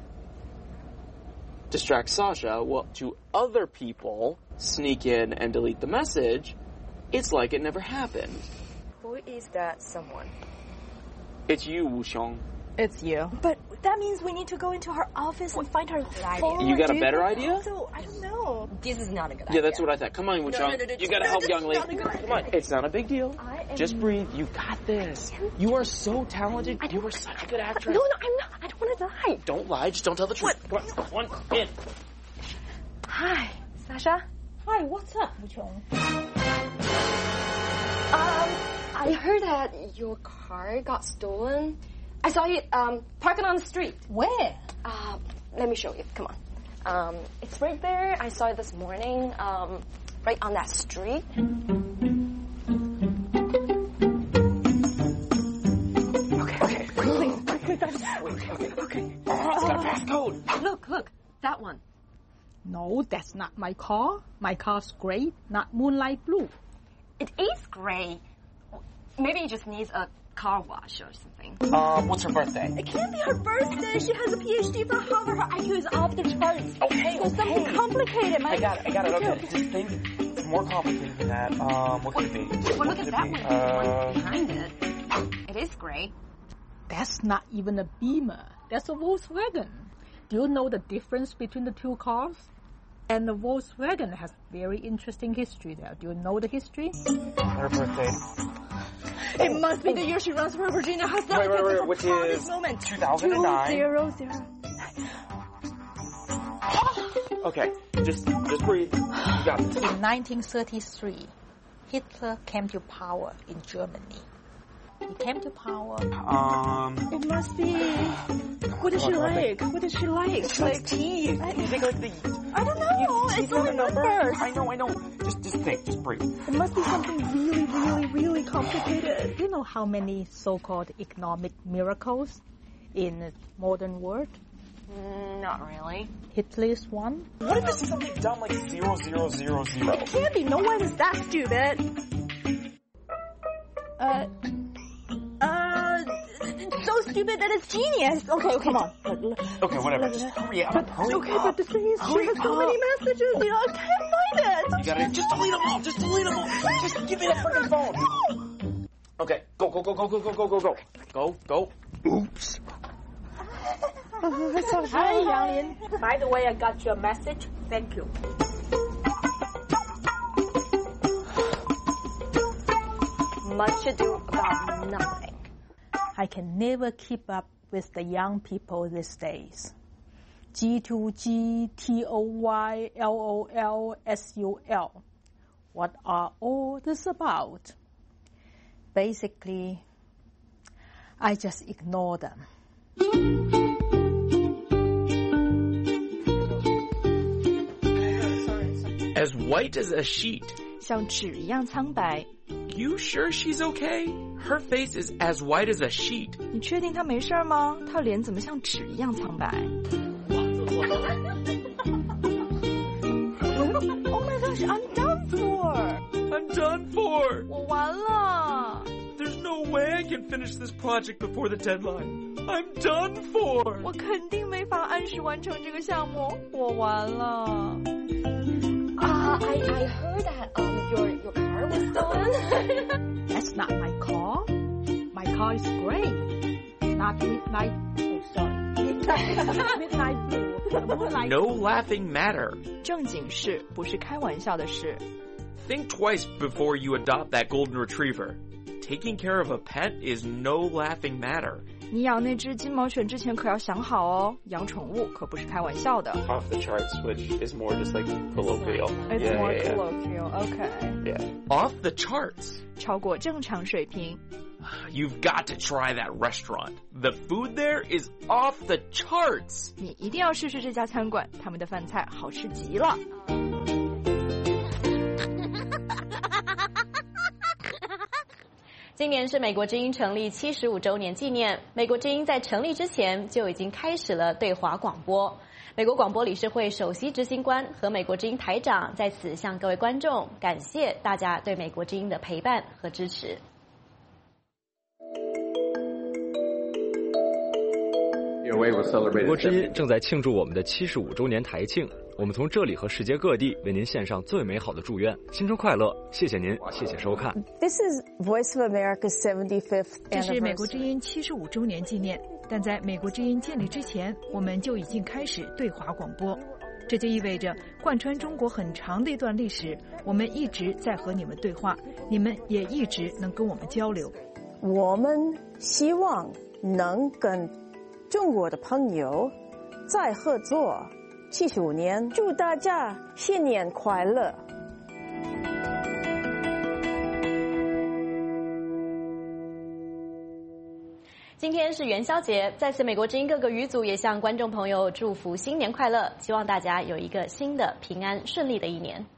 distracts Sasha, well, to other people sneak in and delete the message, it's like it never happened. Who is that someone? It's you, Wuxiong. It's you. But that means we need to go into her office and find her phone. You got a Do better think idea? So, I don't know. This is not a good Yeah, idea. that's what I thought. Come on, Wuxiong. No, no, no, no, you gotta no, help, this young is lady. not a good Come on. It's not a big deal. I am... Just breathe. You got this. You are so talented. You are such a good actress. No, no, I'm not. I don't want to lie. Don't lie. Just don't tell the truth. What? Come on. One in. Hi, Sasha. Hi, what's up, Wuxiong? Um, I heard that your car got stolen. I saw it um, parking on the street. Where? Uh, let me show you. Come on. Um, it's right there. I saw it this morning, um, right on that street. Okay, okay. Really? Okay, okay, okay. It's got a passcode. Look, look, that one. No, that's not my car. My car's gray, not moonlight blue. It is gray. Maybe it just needs a car wash or something. Um, what's her birthday? It can't be her birthday. She has a P H D from Harvard. Her I Q is off the charts. Okay, There's okay. something complicated. My I got it, I got it. Okay, okay. just think more complicated than that. Um, what could it be? Well, What look could at it that be? one. Uh, The one behind it. It is gray. That's not even a Beamer. That's a Volkswagen. Do you know the difference between the two cars? And the Volkswagen has very interesting history there. Do you know the history? Her birthday. It must be the year she runs for Virginia House. Wait, wait, wait, which is two thousand nine. Two zero zero. Okay, just just breathe. You got this. In nineteen thirty-three, Hitler came to power in Germany. He came to power. Um. It must be. What is she like? What is she like? She likes teeth. You think like the. I don't know. It's only numbers. I know, I know. Just, just think. Just breathe. It must be something really, really, really complicated. Do you know how many so-called economic miracles in the modern world? Mm, not really. Hitler's one. What if this is something dumb like zero zero zero zero? It can't be. No one is that stupid. Uh. Uh. So stupid that it's genius. Okay, okay, come on. Okay, whatever. Just hurry up. But, Hurry okay, up. but the thing is, Hurry she has so up. many messages. You know, I can't find it. You gotta just delete them all. Just delete them all. Just give me that freaking phone. Okay, go, go, go, go, go, go, go, go, go, go, go. Oops. Hi, Yang Lin. By the way, I got your message. Thank you. much to do about nothing. I can never keep up with the young people these days. G two G, T O Y, L O L, S U L. What are all this about? Basically, I just ignore them. As white as a sheet. 像纸一样苍白。 You sure she's okay? Her face is as white as a sheet. 你确定她没事吗？她脸怎么像纸一样苍白？ Oh my gosh, I'm done for. I'm done for. 我完了。 There's no way I can finish this project before the deadline. I'm done for. 我肯定没法按时完成这个项目，我完了。 Uh, I, I heard that um, your, your car was stolen. That's not my car. My car is gray. Not midnight. Oh, sorry. Midnight, midnight blue. No laughing matter. 正经事，不是开玩笑的事。 Think twice before you adopt that golden retriever. Taking care of a pet is no laughing matter. 你养那只金毛犬之前可要想好哦，养宠物可不是开玩笑的。 Off the charts, which is more just like colloquial. It's yeah, more yeah, colloquial, okay. Yeah. Off the charts. 超过正常水平。 You've got to try that restaurant. The food there is off the charts. 你一定要试试这家餐馆，他们的饭菜好吃极了。 今年是美国之音成立七十五周年纪念。美国之音在成立之前就已经开始了对华广播。美国广播理事会首席执行官和美国之音台长在此向各位观众感谢大家对美国之音的陪伴和支持。 美国之音正在庆祝我们的七十五周年台庆，我们从这里和世界各地为您献上最美好的祝愿，新春快乐！谢谢您，谢谢收看。 This is Voice of America's seventy-fifth anniversary. 这是美国之音七十五周年纪念，但在美国之音建立之前，我们就已经开始对华广播。这就意味着，贯穿中国很长的一段历史，我们一直在和你们对话，你们也一直能跟我们交流。 我们希望能跟中国的朋友再合作七十五年，祝大家新年快乐！ 今天是元宵节，在此美国之音各个语组也向观众朋友祝福新年快乐，希望大家有一个新的平安顺利的一年。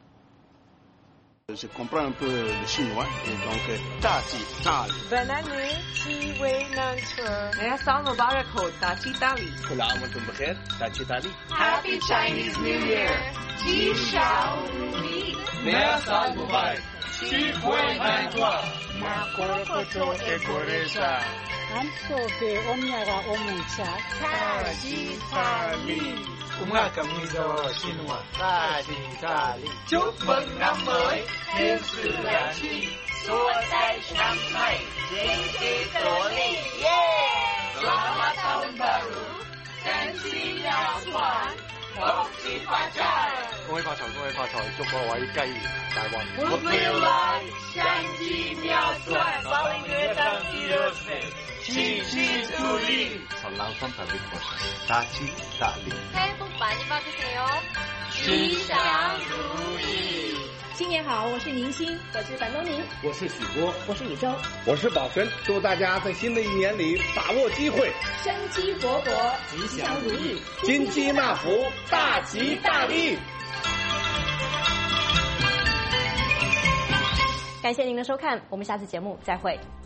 Je comprends un peu le chinois, et donc Tachi Tali. Bonne année, Chiwei Nantur. Measal Mubarakot, Tachi Tali. Kula Amantum Bakher, Tachi Tali. Happy Chinese New Year. Ji Xiao Ru. Measal Mubarak. Chiwei Nantur. Ma Korokoto e Koresa. Anso de Omyaga Omuncha. Tachi Tali. Umwaka mwiza w'Abashinwa, Tachi Tali. Chúc mừng năm mới, thiên sự đại chi, xua tay năm mai, chính trị tổ lý, yeah! Selamat Tahun Baru, 珍惜鸟传，恭喜发财！ 恭喜发财，恭喜發財，祝各位雞年大運！ 福流來，相繼妙算，八零月當第二年，起起助力。 설랑선 다들 것이 다치 다리. 새해 복 많이 받으세요. 吉祥如意。 新年好，我是宁鑫， 我是樊东宁， 我是许波， 我是李周， 我是宝全。祝大家在新的一年里把握机会， 生机勃勃，吉祥如意， 金鸡纳福，大吉大利。 感谢您的收看，我们下次节目再会。